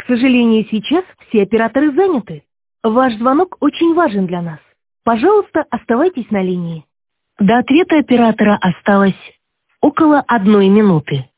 сожалению, сейчас все операторы заняты. Ваш звонок очень важен для нас. Пожалуйста, оставайтесь на линии. До ответа оператора осталось около 1 минуты.